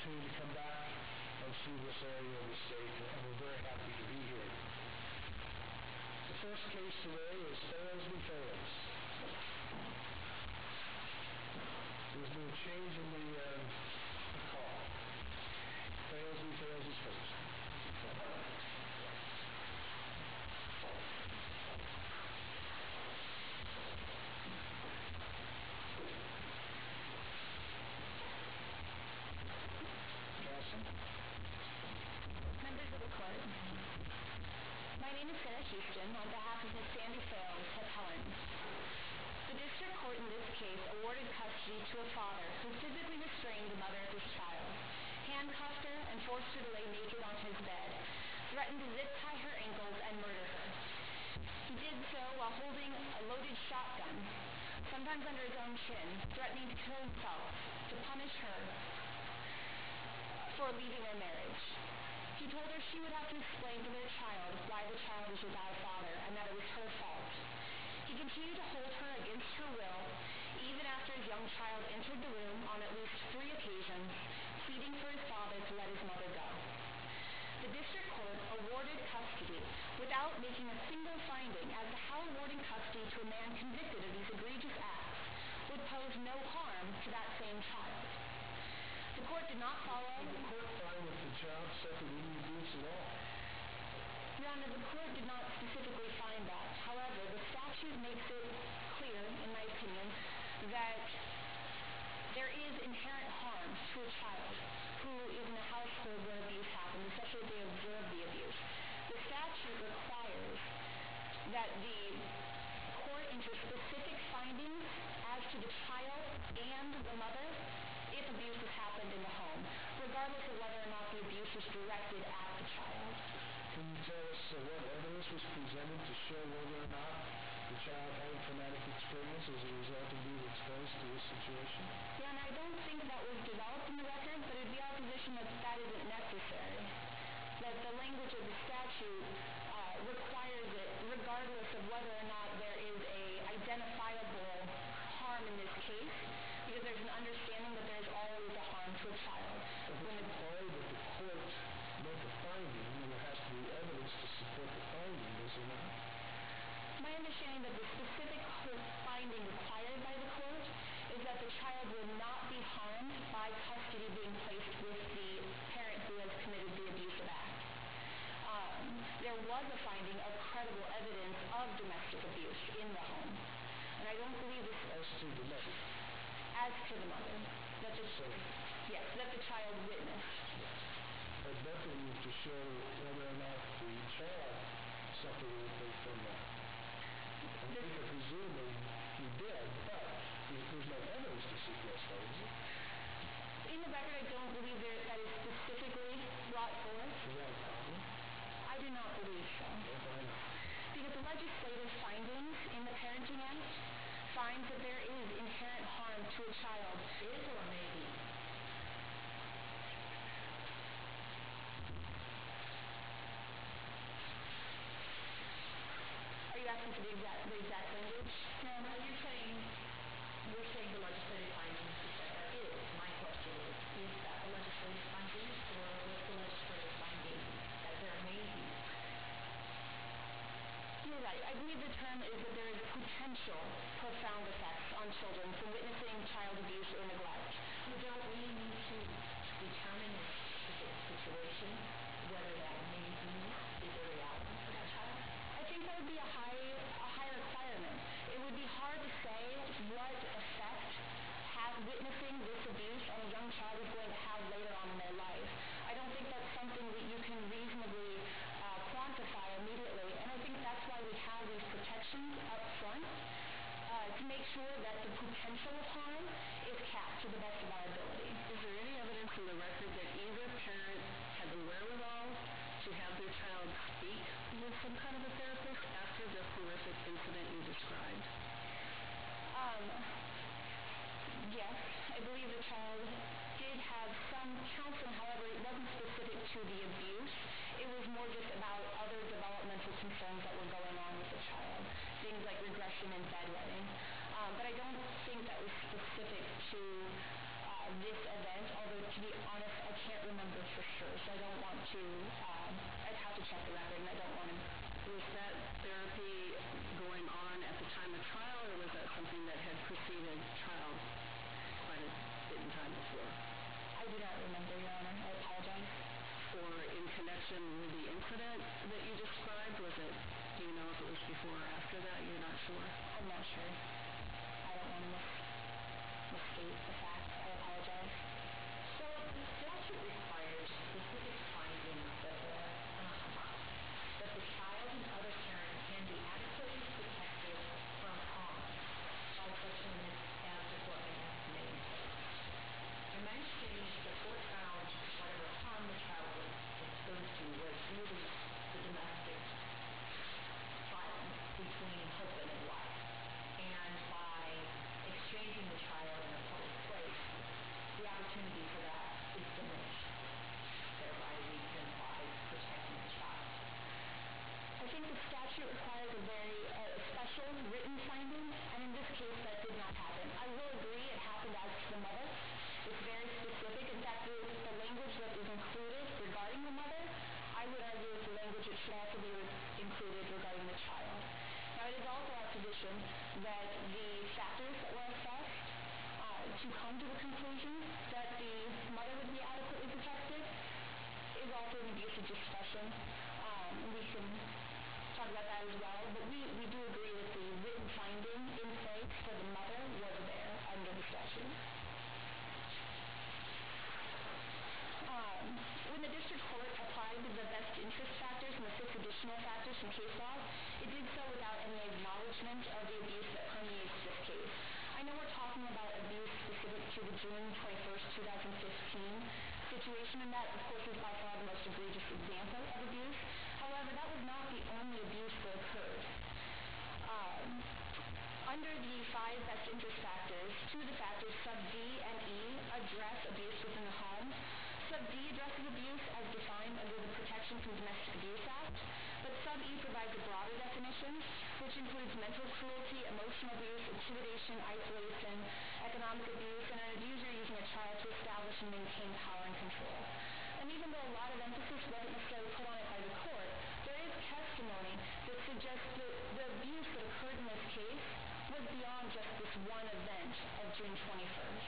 opportunity to come back and see this area of the state, and we're very happy to be here. The first case today is Fales v. Fales. There's been a change in the call. Fales v. Fales is first. Members of the court, my name is Sarah Houston on behalf of Ms. Sandy Fales, appellant. The district court in this case awarded custody to a father who physically restrained the mother of his child, handcuffed her and forced her to lay naked on his bed, threatened to zip tie her ankles and murder her. He did so while holding a loaded shotgun, sometimes under his own chin, threatening to kill himself to punish her for leaving their marriage. He told her she would have to explain to their child why the child was without a father and that it was her fault. He continued to hold her against her will, even after his young child entered the room on at least 3 occasions, pleading for his father to let his mother go. The district court awarded custody without making a single finding as to how awarding custody to a man convicted of these egregious acts would pose no harm to that same child. The court did not follow... Did the court find that the child suffered any abuse at all? Your Honor, the court did not specifically find that. However, the statute makes it clear, in my opinion, that there is inherent harm to a child who is in a household where abuse happens, especially if they observe the abuse. The statute requires that the court enter specific findings as to the child and the mother if abuse has happened in the home, regardless of whether or not the abuse was directed at the child. Can you tell us what evidence was presented to show whether or not the child had a traumatic experience as a result of being exposed to this situation, and that, of course, is by far the most egregious example of abuse. However, that was not the only abuse that occurred. Under the 5 best interest factors, 2 of the factors, sub D and E, address abuse within the home. Sub D addresses abuse as defined under the Protection from Domestic Abuse Act, but sub E provides a broader definition, which includes mental cruelty, emotional abuse, intimidation, isolation, economic abuse, and an abuser using a child to establish and maintain power and control. And even though a lot of emphasis wasn't necessarily put on it by the court, there is testimony that suggests that the abuse that occurred in this case was beyond just this one event of June 21st.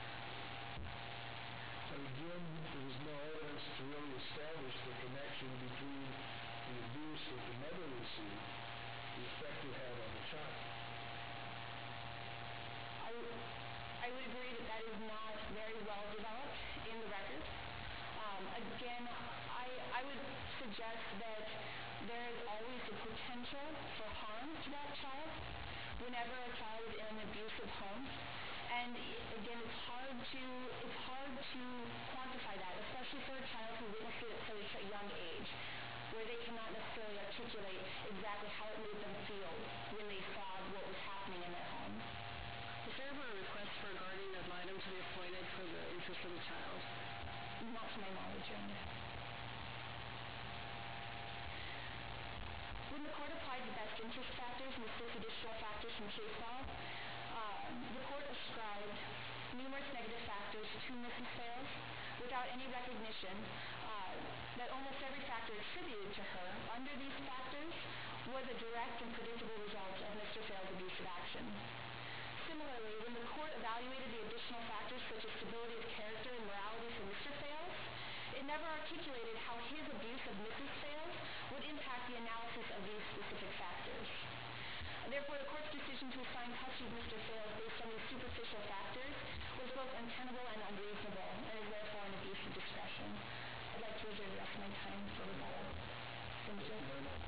But again, there was no evidence to really establish the connection between the abuse that the mother received, the effect it had on the child. I would agree that that is not very well developed in the record. Again, I would suggest that there is always the potential for harm to that child whenever a child is in an abusive home. And again, it's hard to quantify that, especially for a child who witnessed it at such a young age, where they cannot necessarily articulate exactly how it made them feel when they saw what was happening in their home. Is there ever a request for a guardian ad litem to be appointed for the interest of the child? Not to my knowledge, Your Honor. When the court applied the best interest factors and the 6 additional factors from case law, the court ascribed numerous negative factors to Mrs. Fales without any recognition that almost every factor attributed to her under these factors was a direct and predictable result of Mr. Fales' abusive action. Similarly, when the court evaluated the additional factors such as stability of character and morality for Mr. Fales, it never articulated how his abuse of Mrs. Fales would impact the analysis of these specific factors. Therefore, the court's decision to assign custody of Mr. Fales based on these superficial factors was both untenable and unreasonable, and is therefore an abuse of discretion. I'd like to reserve the rest of my time for rebuttal. Thank you. Thank you very much.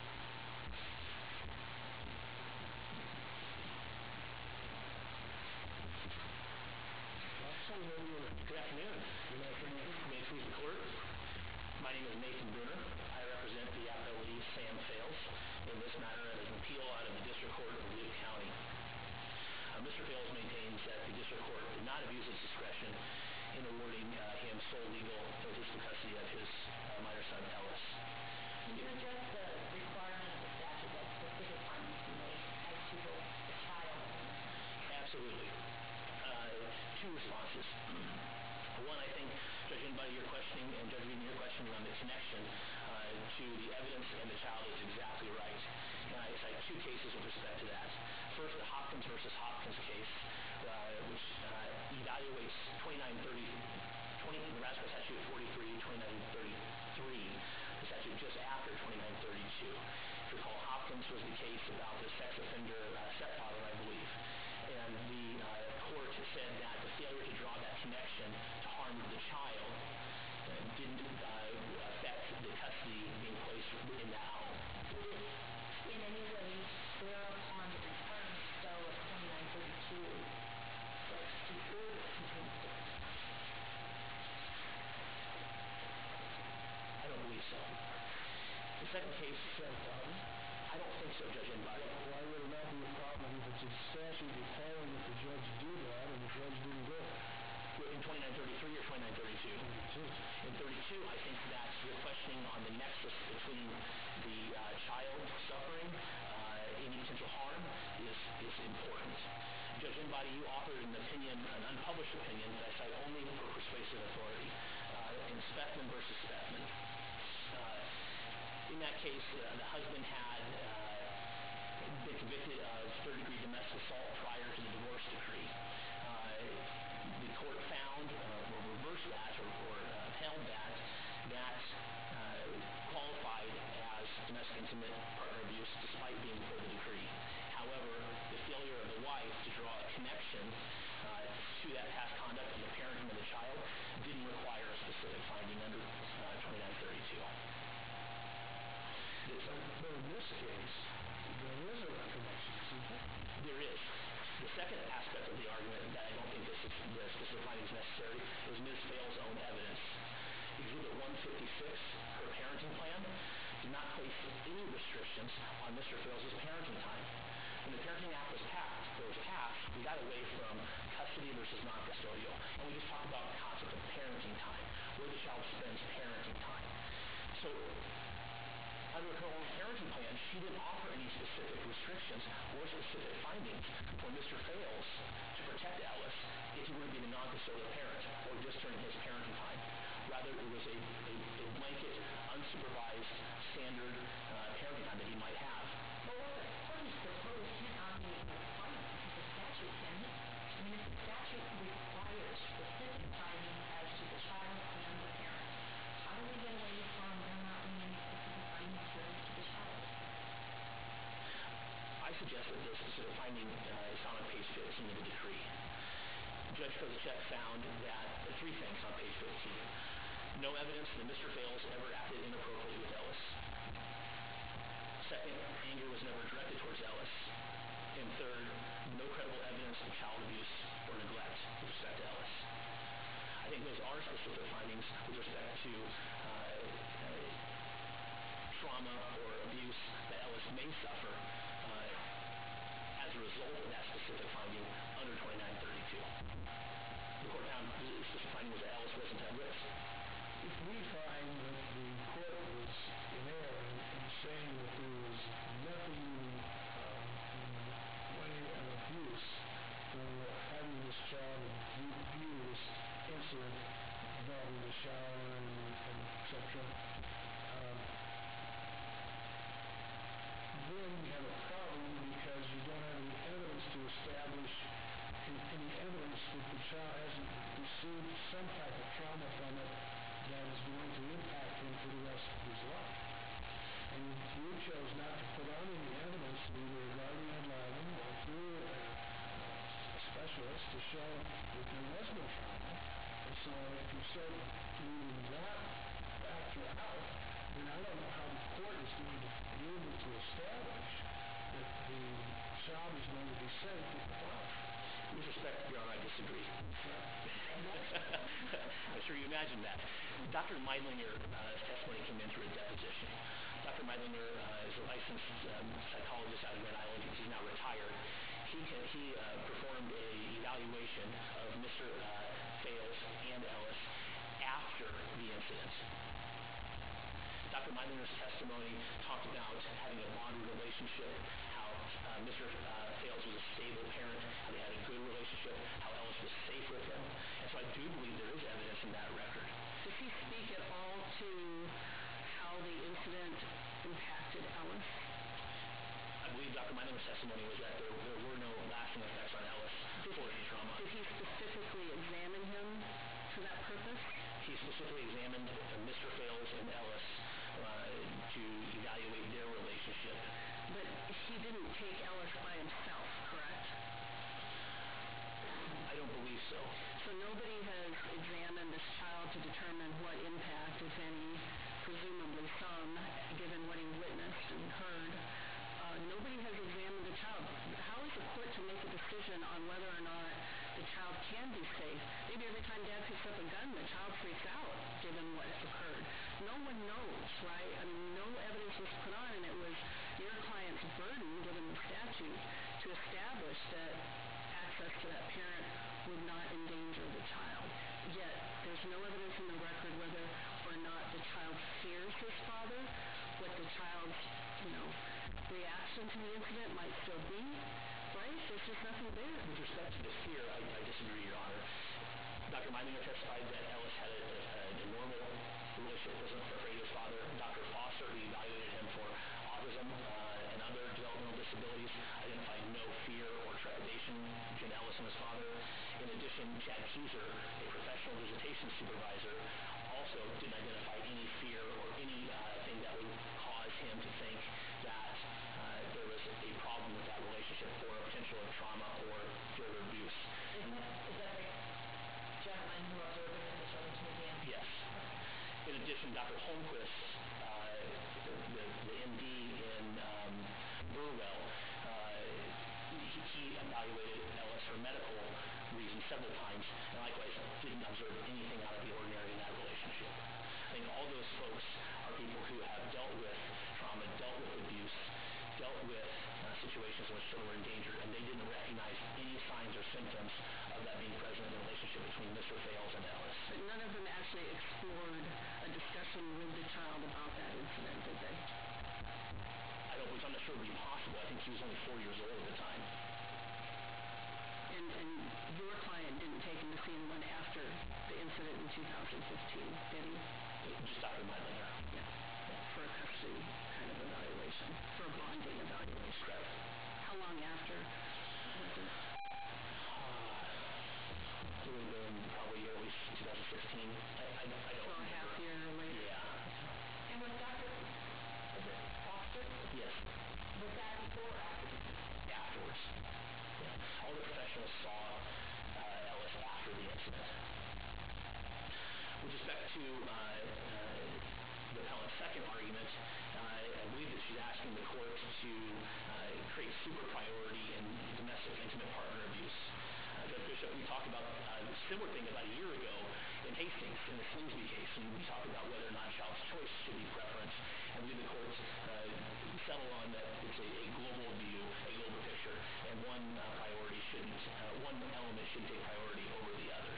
Good afternoon. May it please the court. My name is Nathan Bruner. I represent the appellee Sam Fales in this matter as an appeal out of the District Court of Dubuque County. Mr. Fales maintains that the District Court did not abuse its discretion in awarding him sole legal and physical custody of his minor son Ellis. Can you address the requirement of the statute that specific findings be made as to both the child and the son? Absolutely. 2 responses. One, I think, Judge Inbody, your questioning, and Judge Reed, your questioning on the connection to the evidence and the child is exactly right. And I cite 2 cases with respect to that. First, the Hopkins versus Hopkins case, which evaluates 2930, Nebraska Statute 43, 2933, the statute just after 2932. If you recall, Hopkins was the case about the sex offender stepfather, I believe. And the court said that the failure to draw that connection to harm the child didn't affect the custody being placed in that home. Would it in any way bear upon the requirements, though, of 2932 that to order continued custody? I don't believe so. The second case, I don't think so, Judge Inbody. Why would it not be a problem if it's a statute requiring that the judge do that and the judge didn't do it? In 2933 or 2932? 32. In 32, I think that your questioning on the nexus between the child suffering any potential harm is important. Judge Inbody, you authored an opinion, an unpublished opinion that I cite only for persuasive authority in Spethman versus Spethman. In that case, the husband had been convicted of third-degree domestic assault prior to the divorce decree. The court found, or reversed that, or upheld that qualified as domestic intimate partner abuse despite being before the decree. However, the failure of the wife to draw a connection to that past conduct of the parent and the restrictions on Mr. Fales' parenting time. When the Parenting Act was passed, we got away from custody versus non-custodial, and we just talked about the concept of parenting time, where the child spends parenting time. So under her own parenting plan, she didn't offer any specific restrictions or specific findings for Mr. Fales to protect Ellis if he were to be the non-custodial parent or just during his parenting time. Rather, it was a blanket, unsupervised, standard parenting time that he might have. Well, what is proposed cannot be requirements of the statute, can it? I mean, if the statute requires specific findings as to the child and the parent, how do we get away from there not being any specific findings given to the child? I suggest that the specific finding is found on page 15 of the decree. Judge Kozacek found that three things on page 15. No evidence that Mr. Fales ever acted inappropriately with Ellis. Second, anger was never directed towards Ellis. And third, no credible evidence of child abuse or neglect with respect to Ellis. I think those are specific findings with respect to trauma or abuse that Ellis may suffer as a result of that specific finding under 2932. The court found the specific finding was that Ellis wasn't at risk. If we find that the court was in error in saying that there was nothing in the way of abuse for having this child view this incident involving the shower and etc., then we have a problem because you don't have any evidence to establish any evidence that the child hasn't received some type of trauma from it that is going to impact him for the rest of his life. And you chose not to put on any evidence, either a guardian ad litem or through a specialist, to show that there was no trauma. And so if you start leaving that factor out, then I don't know how the court is going to be able to establish that the child is going to be safe with the father. With respect, Your Honor, I disagree. I'm sure you imagine that. Dr. Meidlinger's testimony came in through a deposition. Dr. Meidlinger is a licensed psychologist out of Grand Island. He's now retired. He performed an evaluation of Mr. Fales and Ellis after the incident. Dr. Meidlinger's testimony talked about having a bonded relationship, how Mr. Fales was a stable parent, how they had a good relationship, how Ellis was safe with him. And so I do believe there is evidence in that record. Does he speak at all to how the incident impacted Ellis? I believe Dr. Meidlinger's testimony was that there were no lasting effects on Ellis for any trauma. Did he specifically examine him for that purpose? He specifically examined Mr. Fales and Ellis to evaluate their relationship. But he didn't take Ellis by himself, correct? I don't believe so. So nobody has examined this child to determine what impact, if any, presumably some, given what he witnessed and heard. Nobody has examined the child. How is the court to make a decision on whether or not the child can be safe? Maybe every time Dad picks up a gun, the child freaks out, given what occurred. No one knows, right? I mean, no evidence was put on, and it was your client's burden, given the statute, to establish that access to that parent would not endanger the child. Yet, there's no evidence in the record whether or not the child fears his father, what the child's, reaction to the incident might still be, right? There's just nothing there. With respect to the fear, I disagree, Your Honor. Dr. Meidlinger testified that Ellis had a normal relationship, wasn't afraid of his father. Dr. Foster, who evaluated him for autism and other developmental disabilities, identified no fear or trepidation between Ellis and his father. In addition, Chad Keyser, a professional visitation supervisor, also didn't identify any fear or anything that would cause him to think that there was a problem with that relationship or a potential of trauma or further abuse. Is that the gentleman who observed him in the children's museum? Yes. In addition, Dr. Holmquist, the MD in Burwell, he evaluated Ellis for medical reasons several times, and likewise didn't observe anything out of the ordinary in that relationship. I think all those folks are people who have dealt with trauma, dealt with abuse, did he? Just after my letter. Yeah. For a custody kind of evaluation, for a bonding evaluation. Correct. How long after was it? It would have been probably at least 2016. I don't So a remember. half year later? Yeah. And was Dr. Foster, Yes. was that before or after? Afterwards. Yeah. All the professionals saw Ellis after the incident. With respect to the appellant's second argument, I believe that she's asking the court to create super priority in domestic intimate partner abuse. Judge Bishop, we talked about a similar thing about a year ago in Hastings in the Slingsby case, and we talked about whether or not child's choice should be preference, and we, the court, settled on that it's a global view, a global picture, and one priority shouldn't, one element shouldn't take priority over the others.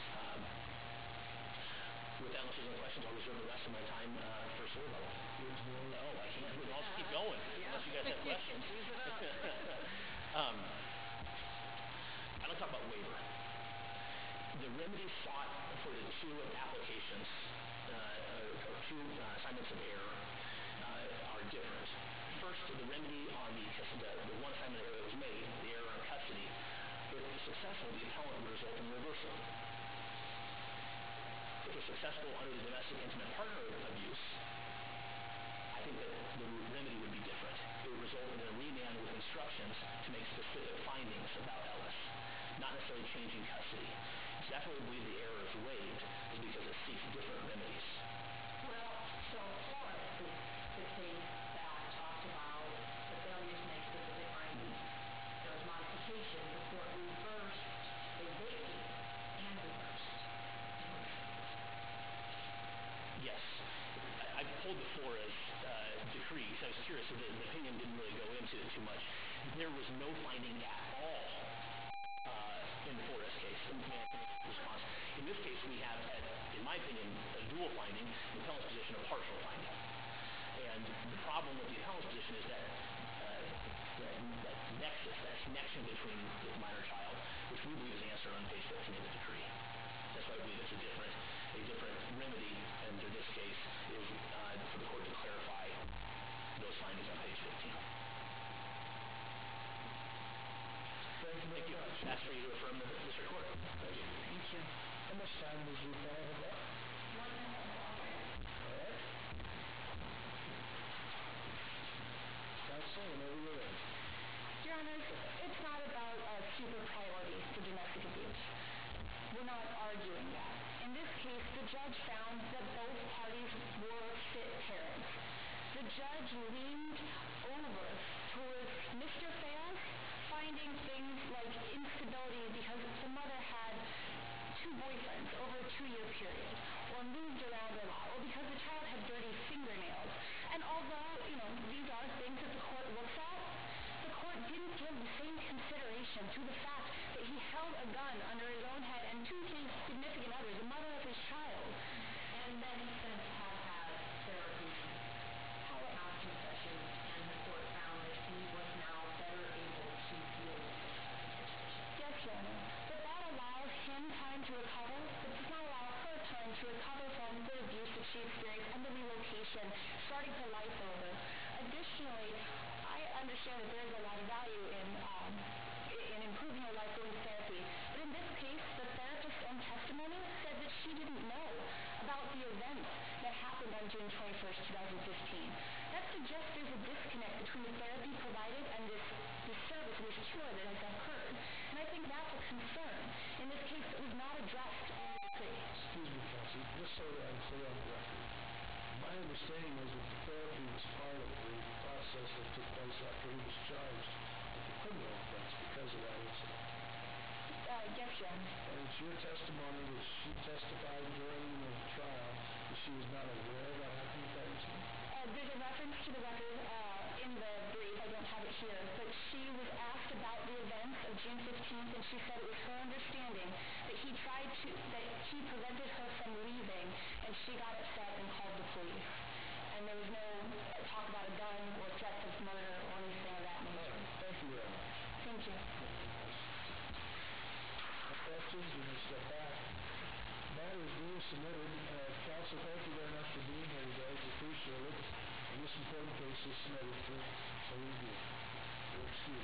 With that, unless there's no questions, I'll reserve the rest of my time for Sir Rebuttal. No, I can't. I'll just keep going unless you guys have questions. Use it up. I'd like to talk about waiver. The remedies sought for the two applications, or two assignments of error, are different. First, the remedy on the one assignment of error that was made, the error on custody, if successful, the appellant would result in reversal. If it's successful under the domestic intimate partner abuse, I think that the remedy would be different. It would result in a remand with instructions to make specific findings about Ellis, not necessarily changing custody. So that's why we believe the error is waived, is because it seeks different remedies. Well, so Flores is the case that talked about the failure to make specific findings. There was modification. The court reversed, they vacated and reversed. Yes. I pulled the Flores decree because I was curious. The opinion didn't really go into it too much. There was no finding at all in the Flores case in response. In this case, we have, in my opinion, a dual finding, the appellant's position, a partial finding. And the problem with the appellant's position is that nexus, that connection between the minor child, which we believe is answered on page 15 of the decree. That's why I believe it's a different remedy, and in this case is for the court to clarify those findings on page 15. Thank you very much. Ask for you to affirm the district court. Thank you. Thank you. How much time does the appellant have left? 1 minute. All right. Counsel, whenever you're ready. Your Honor, it's not about super priority for domestic abuse. We're not arguing that. In this case, the judge found that both parties were fit parents. The judge leaned over towards Mr. Fayaz finding things like instability because the mother had 2 boyfriends over a 2-year period, or moved around a lot, or because the child had dirty fingernails. And although, these are things that the court looks at, the court didn't give the same consideration to the fact that he held a gun under his own head and to his significant other, the mother of his child. And then since have had therapy, counseling sessions, and the court found that he was now better able to deal with this type of situation. Yes, Your Honor. But that allows him time to recover. It does not allow her time to recover from the abuse that she experienced and the relocation, starting her life over. Additionally, I understand that there is a lot of value in improving her life going to therapy. But in this case, the therapist's own testimony said that she didn't know about the events that happened on June 21st, 2015. That suggests there's a disconnect between the therapy provided and this service, this cure that has occurred. And I think that's a concern. In this case, it was not addressed in the decree. Excuse me, counsel. Just so that I'm clear on the record. My understanding is that the therapy was part of the process that took place after he was charged with the criminal offense because of that incident. Yes, Your Honor. And it's your testimony that she testified during the trial that she was not aware of what happened with that incident? There's a reference to the record in the brief. I don't have it here. But she was asked about the events of June 15th, and she said it was her understanding that he prevented her from leaving, and she got upset and called the police. And there was no talk about a gun or threats of murder or anything of that nature. Thank you very much. Thank you. No questions? You may step back. Matter is submitted. Counsel, thank you very much for being here today. We appreciate it. And this important case is submitted for review. You're excused.